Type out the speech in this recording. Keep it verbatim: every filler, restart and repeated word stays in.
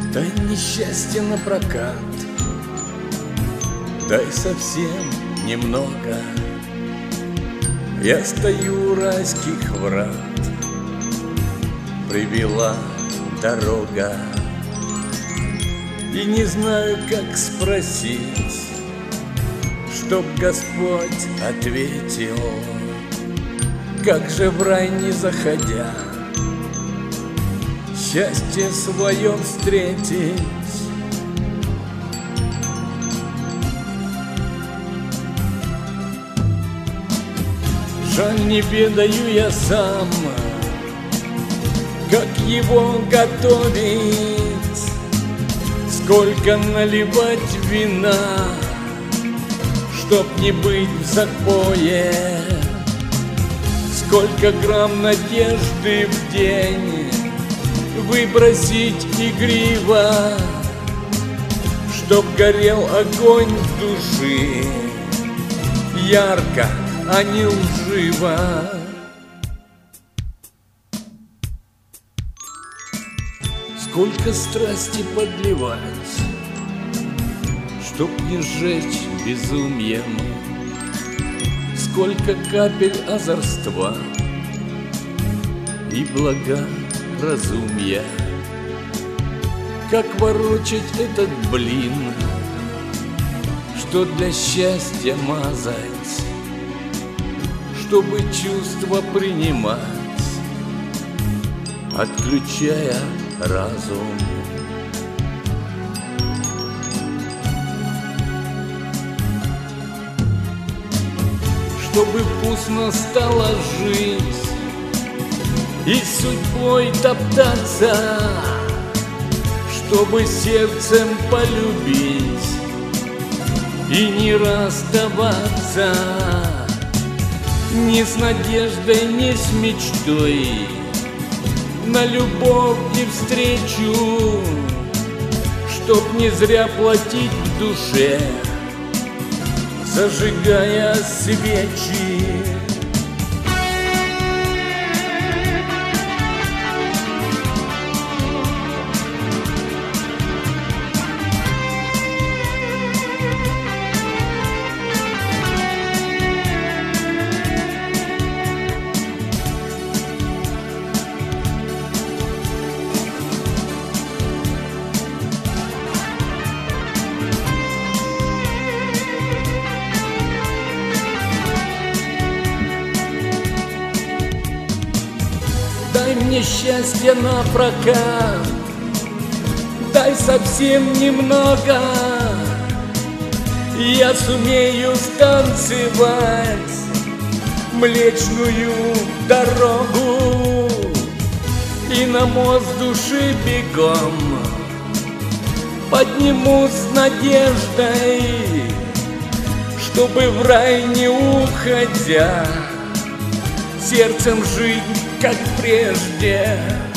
Дай мне счастье на прокат, дай совсем немного. Я стою у райских врат, привела дорога, и не знаю, как спросить, чтоб Господь ответил, как же в рай не заходя счастье свое встретить. Жаль, не ведаю я сам, как его готовить, сколько наливать вина, чтоб не быть в запое, сколько грамм надежды в день выбросить игриво, чтоб горел огонь в души ярко, а не лживо. Сколько страсти подливать, чтоб не сжечь безумием, сколько капель озорства и благоразумия. Как ворочать этот блин, что для счастья мазать, чтобы чувства принимать, отключая разум. Чтобы вкусно стала жизнь и судьбой топтаться, чтобы сердцем полюбить и не расставаться, ни с надеждой, ни с мечтой, на любовь и встречу, чтоб не зря платить в душе, зажигая свечи. Дай мне счастье на прокат, дай совсем немного, я сумею станцевать Млечную дорогу и на мост души бегом поднимусь с надеждой, чтобы в рай не уходя сердцем жить, как прежде.